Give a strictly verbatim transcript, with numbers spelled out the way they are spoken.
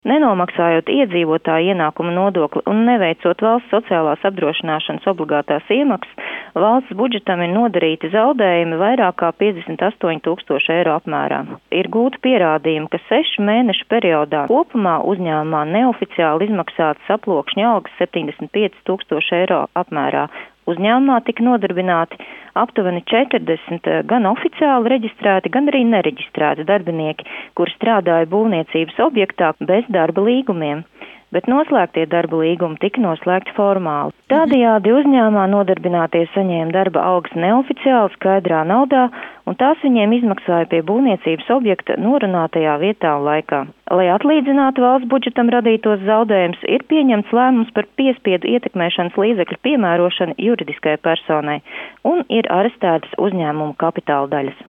Nenomaksājot iedzīvotāju ienākuma nodokli un neveicot valsts sociālās apdrošināšanas obligātās iemaksas, valsts budžetam ir nodarīti zaudējumi vairāk kā piecdesmit astoņi tūkstoši eiro apmērā. Ir gūti pierādījumi, ka sešu mēnešu periodā kopumā uzņēmumā neoficiāli izmaksātas aploksņa algas septiņdesmit pieci tūkstoši eiro apmērā. Uzņēmumā tika nodarbināti aptuveni četrdesmit gan oficiāli reģistrēti, gan arī nereģistrēti darbinieki, kuri strādāja būvniecības objektā bez darba līgumiem, bet noslēgtie darba līgumi tika noslēgti formāli. Tādējādi uzņēmumā nodarbinātie saņēma darba algas neoficiāli skaidrā naudā, un tās viņiem izmaksāja pie būvniecības objekta norunātajā vietā un laikā. Lai atlīdzinātu valsts budžetam radītos zaudējumus, ir pieņemts lēmums par piespiedu ietekmēšanas līdzekļu piemērošanu juridiskai personai un ir arestētas uzņēmuma kapitāla daļas.